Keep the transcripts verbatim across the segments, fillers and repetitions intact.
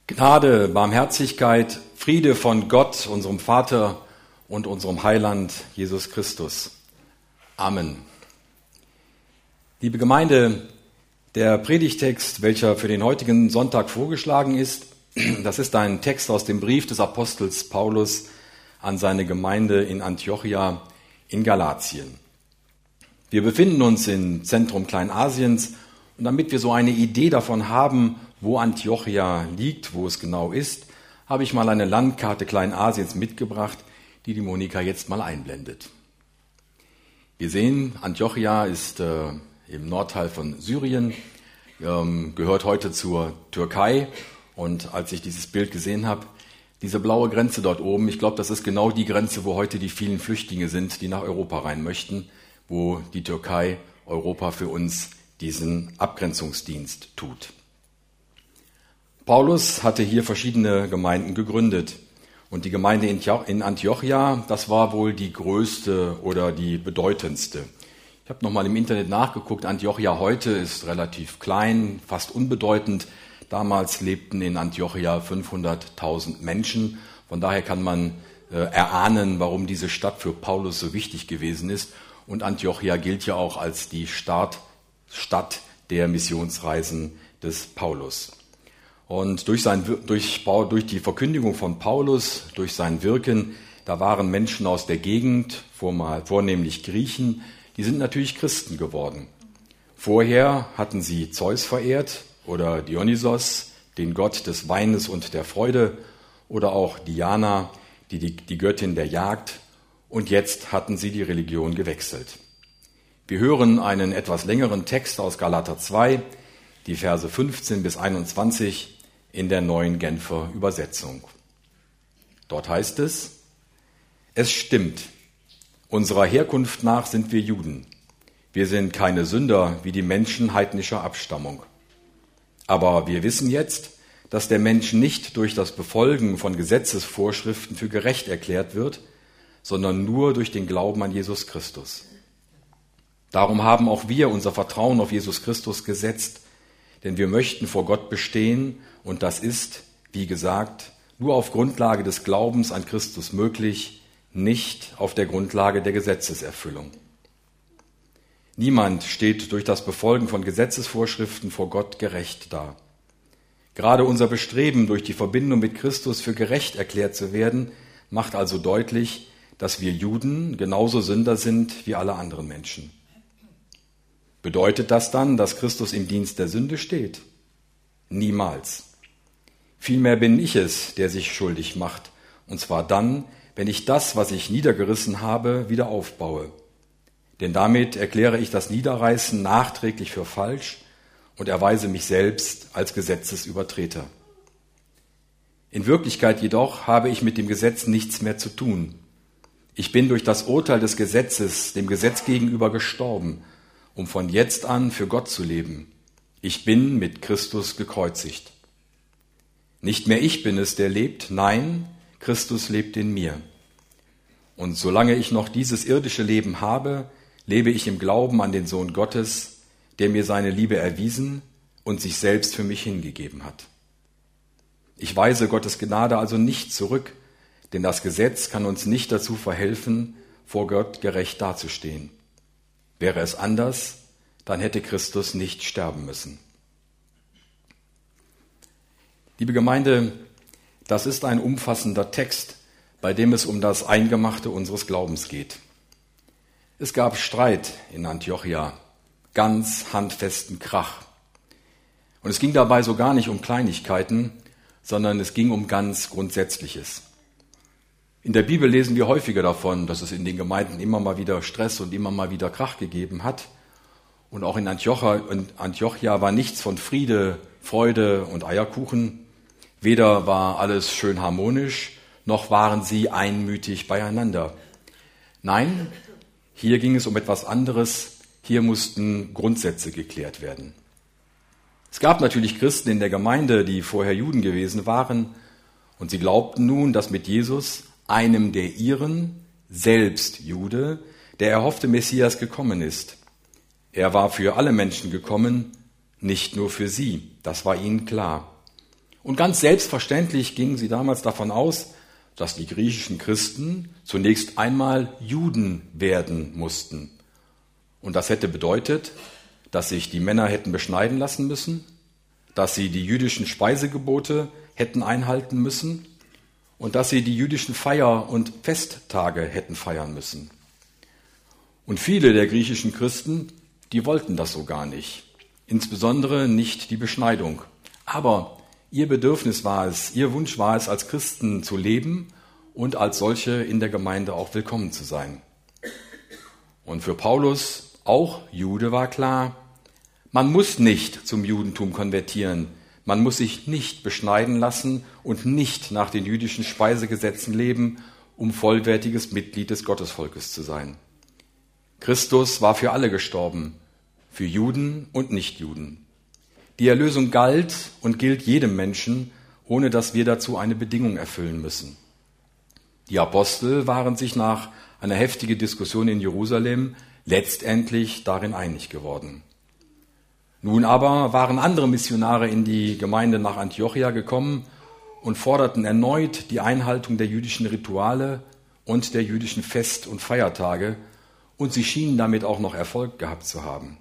Gnade, Barmherzigkeit, Friede von Gott, unserem Vater und unserem Heiland Jesus Christus. Amen. Liebe Gemeinde, der Predigtext, welcher für den heutigen Sonntag vorgeschlagen ist, das ist ein Text aus dem Brief des Apostels Paulus an seine Gemeinde in Antiochia in Galatien. Wir befinden uns im Zentrum Kleinasiens und damit wir so eine Idee davon haben, wo Antiochia liegt, wo es genau ist, habe ich mal eine Landkarte Kleinasiens mitgebracht, die die Monika jetzt mal einblendet. Wir sehen, Antiochia ist äh, im Nordteil von Syrien, ähm, gehört heute zur Türkei. Und als ich dieses Bild gesehen habe, diese blaue Grenze dort oben, ich glaube, das ist genau die Grenze, wo heute die vielen Flüchtlinge sind, die nach Europa rein möchten, wo die Türkei Europa für uns diesen Abgrenzungsdienst tut. Paulus hatte hier verschiedene Gemeinden gegründet. Und die Gemeinde in Antiochia, das war wohl die größte oder die bedeutendste. Ich habe nochmal im Internet nachgeguckt, Antiochia heute ist relativ klein, fast unbedeutend. Damals lebten in Antiochia fünfhunderttausend Menschen. Von daher kann man äh, erahnen, warum diese Stadt für Paulus so wichtig gewesen ist. Und Antiochia gilt ja auch als die Startstadt der Missionsreisen des Paulus. Und durch, sein, durch, durch die Verkündigung von Paulus, durch sein Wirken, da waren Menschen aus der Gegend, vornehmlich Griechen, die sind natürlich Christen geworden. Vorher hatten sie Zeus verehrt oder Dionysos, den Gott des Weines und der Freude, oder auch Diana, die, die, die Göttin der Jagd, und jetzt hatten sie die Religion gewechselt. Wir hören einen etwas längeren Text aus Galater zwei, die Verse fünfzehn bis einundzwanzig, in der neuen Genfer Übersetzung. Dort heißt es: Es stimmt, unserer Herkunft nach sind wir Juden. Wir sind keine Sünder wie die Menschen heidnischer Abstammung. Aber wir wissen jetzt, dass der Mensch nicht durch das Befolgen von Gesetzesvorschriften für gerecht erklärt wird, sondern nur durch den Glauben an Jesus Christus. Darum haben auch wir unser Vertrauen auf Jesus Christus gesetzt, denn wir möchten vor Gott bestehen, und das ist, wie gesagt, nur auf Grundlage des Glaubens an Christus möglich, nicht auf der Grundlage der Gesetzeserfüllung. Niemand steht durch das Befolgen von Gesetzesvorschriften vor Gott gerecht da. Gerade unser Bestreben, durch die Verbindung mit Christus für gerecht erklärt zu werden, macht also deutlich, dass wir Juden genauso Sünder sind wie alle anderen Menschen. Bedeutet das dann, dass Christus im Dienst der Sünde steht? Niemals. Vielmehr bin ich es, der sich schuldig macht, und zwar dann, wenn ich das, was ich niedergerissen habe, wieder aufbaue. Denn damit erkläre ich das Niederreißen nachträglich für falsch und erweise mich selbst als Gesetzesübertreter. In Wirklichkeit jedoch habe ich mit dem Gesetz nichts mehr zu tun. Ich bin durch das Urteil des Gesetzes dem Gesetz gegenüber gestorben, um von jetzt an für Gott zu leben. Ich bin mit Christus gekreuzigt. Nicht mehr ich bin es, der lebt, nein, Christus lebt in mir. Und solange ich noch dieses irdische Leben habe, lebe ich im Glauben an den Sohn Gottes, der mir seine Liebe erwiesen und sich selbst für mich hingegeben hat. Ich weise Gottes Gnade also nicht zurück, denn das Gesetz kann uns nicht dazu verhelfen, vor Gott gerecht dazustehen. Wäre es anders, dann hätte Christus nicht sterben müssen. Liebe Gemeinde, das ist ein umfassender Text, bei dem es um das Eingemachte unseres Glaubens geht. Es gab Streit in Antiochia, ganz handfesten Krach. Und es ging dabei so gar nicht um Kleinigkeiten, sondern es ging um ganz Grundsätzliches. In der Bibel lesen wir häufiger davon, dass es in den Gemeinden immer mal wieder Stress und immer mal wieder Krach gegeben hat. Und auch in Antiochia, in Antiochia war nichts von Friede, Freude und Eierkuchen. Weder war alles schön harmonisch, noch waren sie einmütig beieinander. Nein, hier ging es um etwas anderes. Hier mussten Grundsätze geklärt werden. Es gab natürlich Christen in der Gemeinde, die vorher Juden gewesen waren. Und sie glaubten nun, dass mit Jesus, einem der ihren, selbst Jude, der erhoffte Messias gekommen ist. Er war für alle Menschen gekommen, nicht nur für sie, das war ihnen klar. Und ganz selbstverständlich gingen sie damals davon aus, dass die griechischen Christen zunächst einmal Juden werden mussten. Und das hätte bedeutet, dass sich die Männer hätten beschneiden lassen müssen, dass sie die jüdischen Speisegebote hätten einhalten müssen und dass sie die jüdischen Feier- und Festtage hätten feiern müssen. Und viele der griechischen Christen, die wollten das so gar nicht, insbesondere nicht die Beschneidung. Aber ihr Bedürfnis war es, ihr Wunsch war es, als Christen zu leben und als solche in der Gemeinde auch willkommen zu sein. Und für Paulus, auch Jude, war klar, man muss nicht zum Judentum konvertieren, man muss sich nicht beschneiden lassen und nicht nach den jüdischen Speisegesetzen leben, um vollwertiges Mitglied des Gottesvolkes zu sein. Christus war für alle gestorben, für Juden und Nichtjuden. Die Erlösung galt und gilt jedem Menschen, ohne dass wir dazu eine Bedingung erfüllen müssen. Die Apostel waren sich nach einer heftigen Diskussion in Jerusalem letztendlich darin einig geworden. Nun aber waren andere Missionare in die Gemeinde nach Antiochia gekommen und forderten erneut die Einhaltung der jüdischen Rituale und der jüdischen Fest- und Feiertage, und sie schienen damit auch noch Erfolg gehabt zu haben.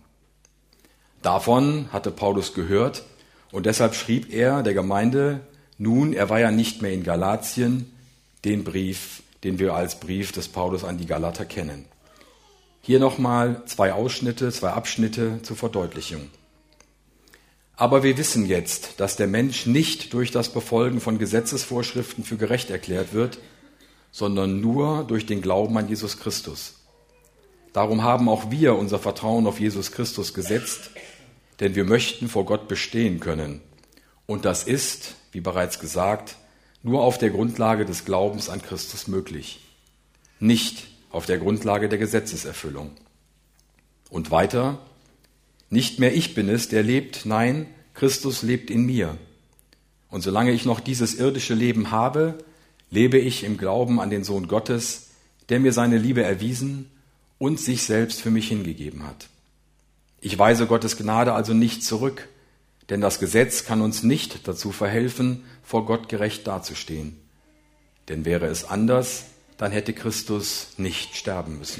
Davon hatte Paulus gehört und deshalb schrieb er der Gemeinde, nun, er war ja nicht mehr in Galatien, den Brief, den wir als Brief des Paulus an die Galater kennen. Hier nochmal zwei Ausschnitte, zwei Abschnitte zur Verdeutlichung. Aber wir wissen jetzt, dass der Mensch nicht durch das Befolgen von Gesetzesvorschriften für gerecht erklärt wird, sondern nur durch den Glauben an Jesus Christus. Darum haben auch wir unser Vertrauen auf Jesus Christus gesetzt, denn wir möchten vor Gott bestehen können. Und das ist, wie bereits gesagt, nur auf der Grundlage des Glaubens an Christus möglich, nicht auf der Grundlage der Gesetzeserfüllung. Und weiter, nicht mehr ich bin es, der lebt, nein, Christus lebt in mir. Und solange ich noch dieses irdische Leben habe, lebe ich im Glauben an den Sohn Gottes, der mir seine Liebe erwiesen und sich selbst für mich hingegeben hat. Ich weise Gottes Gnade also nicht zurück, denn das Gesetz kann uns nicht dazu verhelfen, vor Gott gerecht dazustehen. Denn wäre es anders, dann hätte Christus nicht sterben müssen.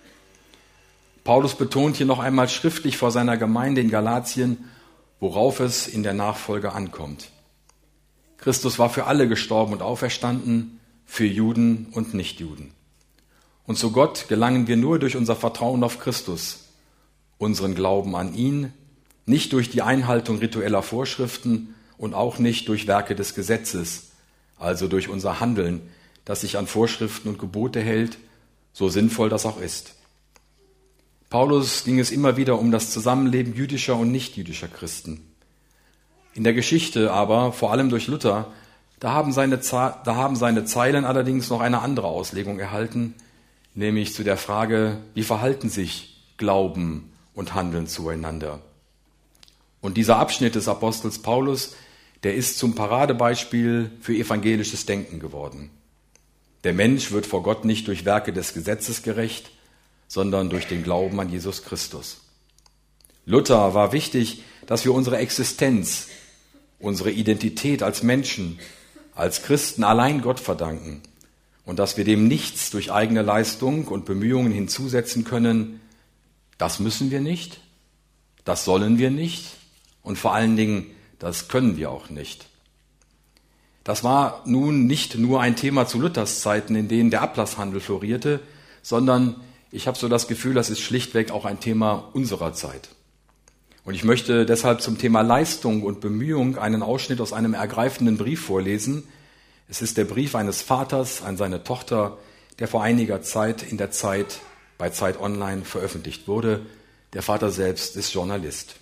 Paulus betont hier noch einmal schriftlich vor seiner Gemeinde in Galatien, worauf es in der Nachfolge ankommt. Christus war für alle gestorben und auferstanden, für Juden und Nichtjuden. Und zu Gott gelangen wir nur durch unser Vertrauen auf Christus, unseren Glauben an ihn, nicht durch die Einhaltung ritueller Vorschriften und auch nicht durch Werke des Gesetzes, also durch unser Handeln, das sich an Vorschriften und Gebote hält, so sinnvoll das auch ist. Paulus ging es immer wieder um das Zusammenleben jüdischer und nichtjüdischer Christen. In der Geschichte aber, vor allem durch Luther, da haben seine, da haben seine Zeilen allerdings noch eine andere Auslegung erhalten, nämlich zu der Frage, wie verhalten sich Glauben und Handeln zueinander. Und dieser Abschnitt des Apostels Paulus, der ist zum Paradebeispiel für evangelisches Denken geworden. Der Mensch wird vor Gott nicht durch Werke des Gesetzes gerecht, sondern durch den Glauben an Jesus Christus. Luther war wichtig, dass wir unsere Existenz, unsere Identität als Menschen, als Christen allein Gott verdanken und dass wir dem nichts durch eigene Leistung und Bemühungen hinzusetzen können. Das müssen wir nicht, das sollen wir nicht und vor allen Dingen, das können wir auch nicht. Das war nun nicht nur ein Thema zu Luthers Zeiten, in denen der Ablasshandel florierte, sondern ich habe so das Gefühl, das ist schlichtweg auch ein Thema unserer Zeit. Und ich möchte deshalb zum Thema Leistung und Bemühung einen Ausschnitt aus einem ergreifenden Brief vorlesen. Es ist der Brief eines Vaters an seine Tochter, der vor einiger Zeit in der Zeit bei Zeit Online veröffentlicht wurde. Der Vater selbst ist Journalist.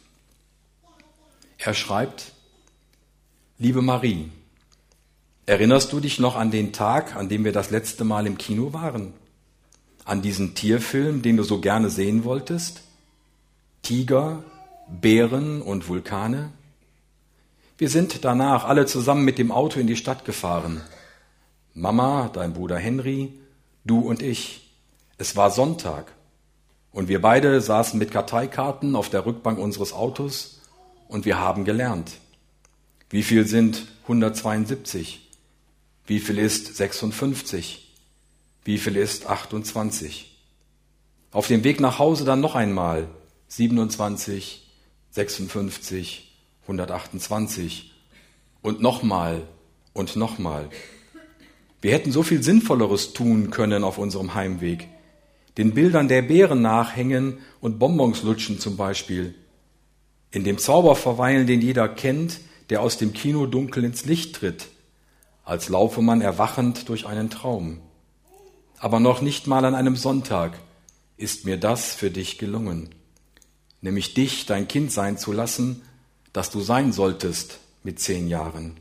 Er schreibt: Liebe Marie, erinnerst du dich noch an den Tag, an dem wir das letzte Mal im Kino waren? An diesen Tierfilm, den du so gerne sehen wolltest? Tiger, Bären und Vulkane? Wir sind danach alle zusammen mit dem Auto in die Stadt gefahren. Mama, dein Bruder Henry, du und ich. Es war Sonntag und wir beide saßen mit Karteikarten auf der Rückbank unseres Autos und wir haben gelernt. Wie viel sind hundertzweiundsiebzig? Wie viel ist sechsundfünfzig? Wie viel ist achtundzwanzig? Auf dem Weg nach Hause dann noch einmal siebenundzwanzig, sechsundfünfzig, hundertachtundzwanzig und nochmal und nochmal. Wir hätten so viel Sinnvolleres tun können auf unserem Heimweg. Den Bildern der Bären nachhängen und Bonbons lutschen zum Beispiel. In dem Zauber verweilen, den jeder kennt, der aus dem Kinodunkel ins Licht tritt, als laufe man erwachend durch einen Traum. Aber noch nicht mal an einem Sonntag ist mir das für dich gelungen, nämlich dich dein Kind sein zu lassen, das du sein solltest mit zehn Jahren.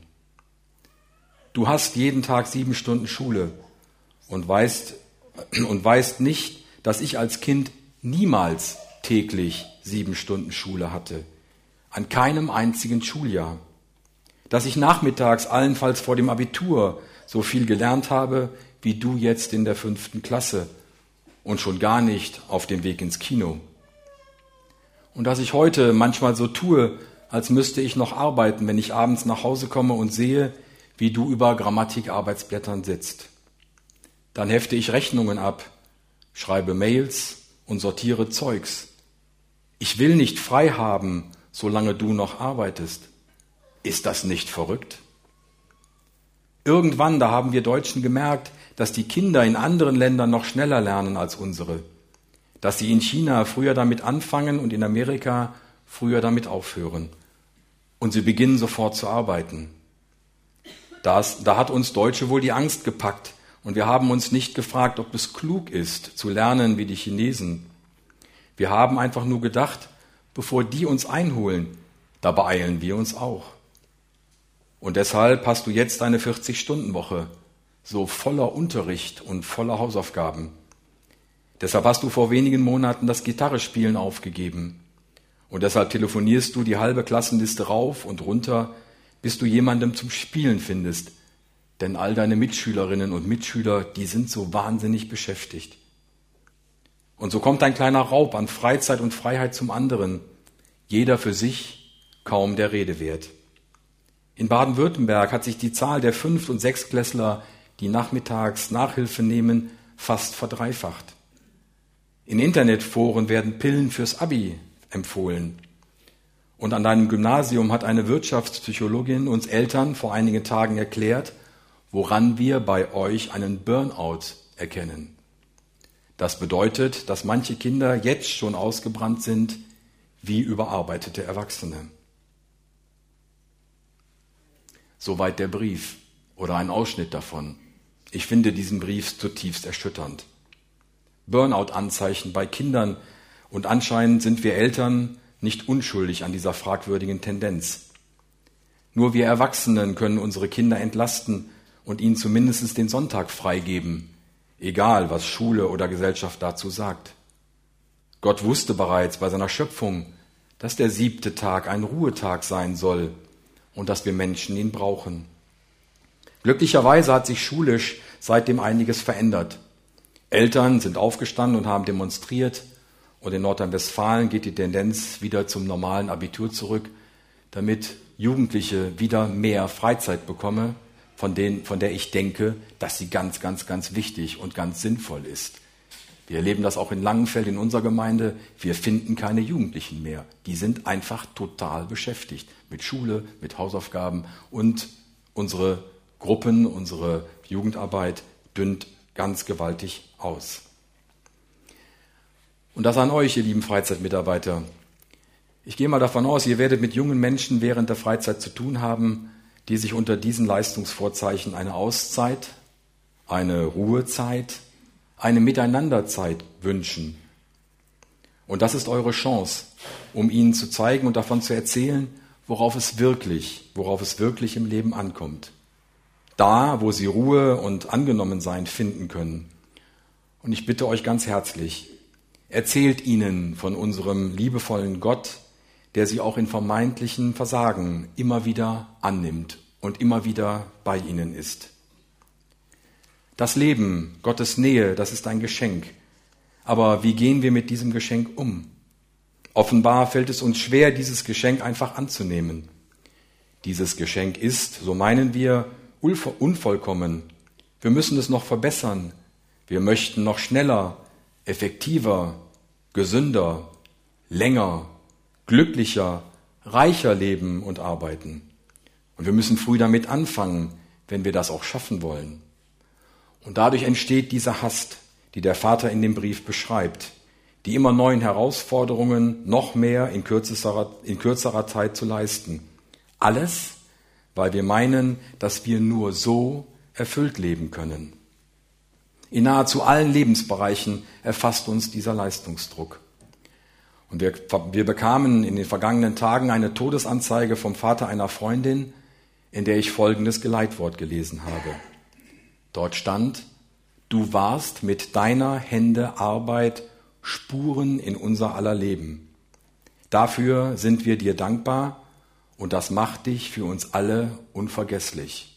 Du hast jeden Tag sieben Stunden Schule und weißt, und weißt nicht, dass ich als Kind niemals täglich sieben Stunden Schule hatte, an keinem einzigen Schuljahr. Dass ich nachmittags allenfalls vor dem Abitur so viel gelernt habe, wie du jetzt in der fünften Klasse und schon gar nicht auf dem Weg ins Kino. Und dass ich heute manchmal so tue, als müsste ich noch arbeiten, wenn ich abends nach Hause komme und sehe, wie du über Grammatikarbeitsblättern sitzt. Dann hefte ich Rechnungen ab, schreibe Mails und sortiere Zeugs. Ich will nicht frei haben, solange du noch arbeitest. Ist das nicht verrückt? Irgendwann, da haben wir Deutschen gemerkt, dass die Kinder in anderen Ländern noch schneller lernen als unsere. Dass sie in China früher damit anfangen und in Amerika früher damit aufhören. Und sie beginnen sofort zu arbeiten. Das, da hat uns Deutsche wohl die Angst gepackt. Und wir haben uns nicht gefragt, ob es klug ist, zu lernen wie die Chinesen. Wir haben einfach nur gedacht, bevor die uns einholen, da beeilen wir uns auch. Und deshalb hast du jetzt eine vierzig-Stunden-Woche, so voller Unterricht und voller Hausaufgaben. Deshalb hast du vor wenigen Monaten das Gitarrespielen aufgegeben. Und deshalb telefonierst du die halbe Klassenliste rauf und runter, bis du jemandem zum Spielen findest. Denn all deine Mitschülerinnen und Mitschüler, die sind so wahnsinnig beschäftigt. Und so kommt ein kleiner Raub an Freizeit und Freiheit zum anderen. Jeder für sich, kaum der Rede wert. In Baden-Württemberg hat sich die Zahl der Fünft- und Sechstklässler, die nachmittags Nachhilfe nehmen, fast verdreifacht. In Internetforen werden Pillen fürs Abi empfohlen. Und an deinem Gymnasium hat eine Wirtschaftspsychologin uns Eltern vor einigen Tagen erklärt, woran wir bei euch einen Burnout erkennen. Das bedeutet, dass manche Kinder jetzt schon ausgebrannt sind wie überarbeitete Erwachsene. Soweit der Brief oder ein Ausschnitt davon. Ich finde diesen Brief zutiefst erschütternd. Burnout-Anzeichen bei Kindern und anscheinend sind wir Eltern nicht unschuldig an dieser fragwürdigen Tendenz. Nur wir Erwachsenen können unsere Kinder entlasten und ihnen zumindest den Sonntag freigeben, egal was Schule oder Gesellschaft dazu sagt. Gott wusste bereits bei seiner Schöpfung, dass der siebte Tag ein Ruhetag sein soll und dass wir Menschen ihn brauchen. Glücklicherweise hat sich schulisch seitdem einiges verändert. Eltern sind aufgestanden und haben demonstriert und in Nordrhein-Westfalen geht die Tendenz wieder zum normalen Abitur zurück, damit Jugendliche wieder mehr Freizeit bekommen, von, denen, von der ich denke, dass sie ganz, ganz, ganz wichtig und ganz sinnvoll ist. Wir erleben das auch in Langenfeld in unserer Gemeinde. Wir finden keine Jugendlichen mehr. Die sind einfach total beschäftigt mit Schule, mit Hausaufgaben und unsere Gruppen, unsere Jugendarbeit dünnt ganz gewaltig aus. Und das an euch, ihr lieben Freizeitmitarbeiter. Ich gehe mal davon aus, ihr werdet mit jungen Menschen während der Freizeit zu tun haben, die sich unter diesen Leistungsvorzeichen eine Auszeit, eine Ruhezeit, eine Miteinanderzeit wünschen. Und das ist eure Chance, um ihnen zu zeigen und davon zu erzählen, worauf es wirklich, worauf es wirklich im Leben ankommt. Da, wo sie Ruhe und Angenommensein finden können. Und ich bitte euch ganz herzlich, erzählt ihnen von unserem liebevollen Gott, der sie auch in vermeintlichen Versagen immer wieder annimmt und immer wieder bei ihnen ist. Das Leben, Gottes Nähe, das ist ein Geschenk. Aber wie gehen wir mit diesem Geschenk um? Offenbar fällt es uns schwer, dieses Geschenk einfach anzunehmen. dieses Geschenk ist, so meinen wir, unvollkommen. Wir müssen es noch verbessern. Wir möchten noch schneller, effektiver, gesünder, länger, glücklicher, reicher leben und arbeiten. Und wir müssen früh damit anfangen, wenn wir das auch schaffen wollen. Und dadurch entsteht diese Hast, die der Vater in dem Brief beschreibt, die immer neuen Herausforderungen noch mehr in kürzerer, in kürzerer Zeit zu leisten. Alles, weil wir meinen, dass wir nur so erfüllt leben können. In nahezu allen Lebensbereichen erfasst uns dieser Leistungsdruck. Und wir, wir bekamen in den vergangenen Tagen eine Todesanzeige vom Vater einer Freundin, in der ich folgendes Geleitwort gelesen habe. Dort stand: Du warst mit deiner Hände Arbeit Spuren in unser aller Leben. Dafür sind wir dir dankbar und das macht dich für uns alle unvergesslich.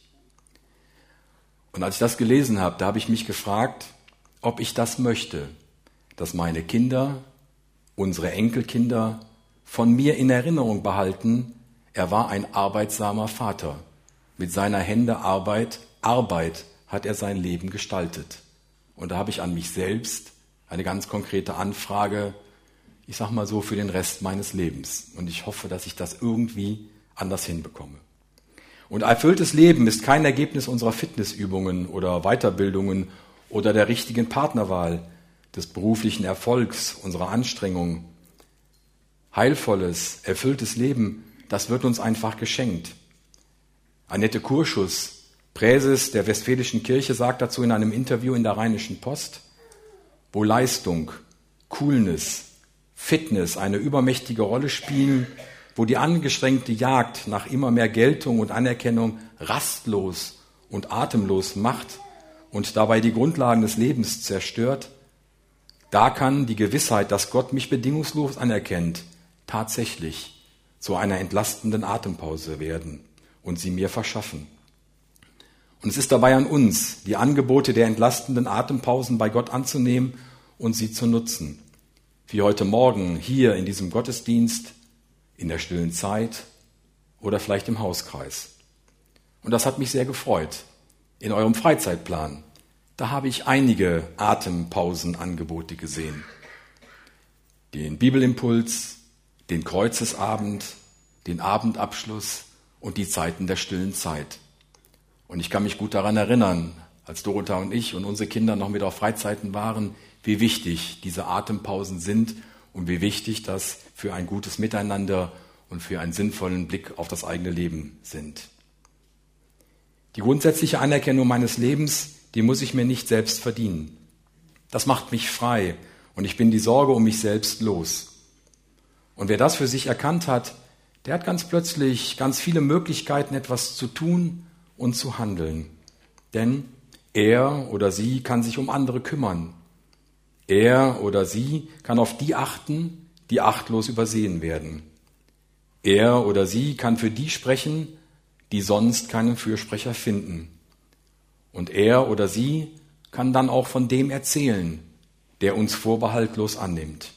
Und als ich das gelesen habe, da habe ich mich gefragt, ob ich das möchte, dass meine Kinder, unsere Enkelkinder von mir in Erinnerung behalten, er war ein arbeitsamer Vater. Mit seiner Hände Arbeit, Arbeit hat er sein Leben gestaltet. Und da habe ich an mich selbst eine ganz konkrete Anfrage, ich sag mal so, für den Rest meines Lebens. Und ich hoffe, dass ich das irgendwie anders hinbekomme. Und erfülltes Leben ist kein Ergebnis unserer Fitnessübungen oder Weiterbildungen oder der richtigen Partnerwahl, des beruflichen Erfolgs, unserer Anstrengung. Heilvolles, erfülltes Leben, das wird uns einfach geschenkt. Annette Kurschus, Präses der Westfälischen Kirche, sagt dazu in einem Interview in der Rheinischen Post: Wo Leistung, Coolness, Fitness eine übermächtige Rolle spielen, wo die angestrengte Jagd nach immer mehr Geltung und Anerkennung rastlos und atemlos macht und dabei die Grundlagen des Lebens zerstört, da kann die Gewissheit, dass Gott mich bedingungslos anerkennt, tatsächlich zu einer entlastenden Atempause werden und sie mir verschaffen. Und es ist dabei an uns, die Angebote der entlastenden Atempausen bei Gott anzunehmen und sie zu nutzen. Wie heute Morgen hier in diesem Gottesdienst, in der stillen Zeit oder vielleicht im Hauskreis. Und das hat mich sehr gefreut. In eurem Freizeitplan, da habe ich einige Atempausenangebote gesehen. Den Bibelimpuls, den Kreuzesabend, den Abendabschluss und die Zeiten der stillen Zeit. Und ich kann mich gut daran erinnern, als Dorothea und ich und unsere Kinder noch mit auf Freizeiten waren, wie wichtig diese Atempausen sind und wie wichtig das für ein gutes Miteinander und für einen sinnvollen Blick auf das eigene Leben sind. Die grundsätzliche Anerkennung meines Lebens, die muss ich mir nicht selbst verdienen. Das macht mich frei und ich bin die Sorge um mich selbst los. Und wer das für sich erkannt hat, der hat ganz plötzlich ganz viele Möglichkeiten, etwas zu tun und zu handeln. Denn er oder sie kann sich um andere kümmern. Er oder sie kann auf die achten, die achtlos übersehen werden. Er oder sie kann für die sprechen, die sonst keinen Fürsprecher finden. Und er oder sie kann dann auch von dem erzählen, der uns vorbehaltlos annimmt.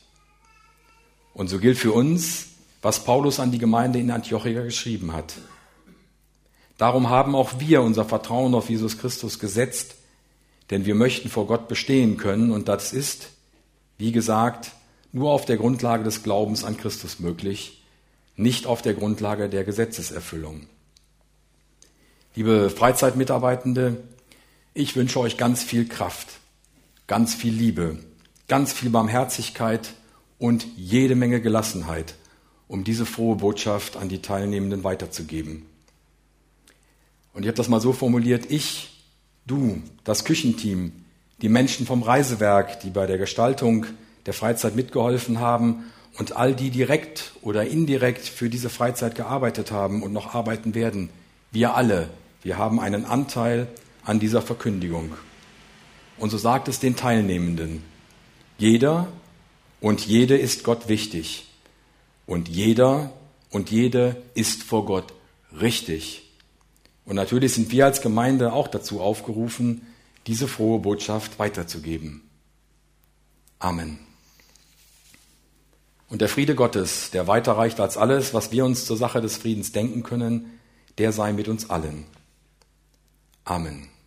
Und so gilt für uns, was Paulus an die Gemeinde in Antiochia geschrieben hat. Darum haben auch wir unser Vertrauen auf Jesus Christus gesetzt, denn wir möchten vor Gott bestehen können und das ist, wie gesagt, nur auf der Grundlage des Glaubens an Christus möglich, nicht auf der Grundlage der Gesetzeserfüllung. Liebe Freizeitmitarbeitende, ich wünsche euch ganz viel Kraft, ganz viel Liebe, ganz viel Barmherzigkeit und jede Menge Gelassenheit, um diese frohe Botschaft an die Teilnehmenden weiterzugeben. Und ich habe das mal so formuliert: Ich, du, das Küchenteam, die Menschen vom Reisewerk, die bei der Gestaltung der Freizeit mitgeholfen haben und all die direkt oder indirekt für diese Freizeit gearbeitet haben und noch arbeiten werden, wir alle, wir haben einen Anteil an dieser Verkündigung. Und so sagt es den Teilnehmenden: Jeder und jede ist Gott wichtig und jeder und jede ist vor Gott richtig. Und natürlich sind wir als Gemeinde auch dazu aufgerufen, diese frohe Botschaft weiterzugeben. Amen. Und der Friede Gottes, der weiter reicht als alles, was wir uns zur Sache des Friedens denken können, der sei mit uns allen. Amen.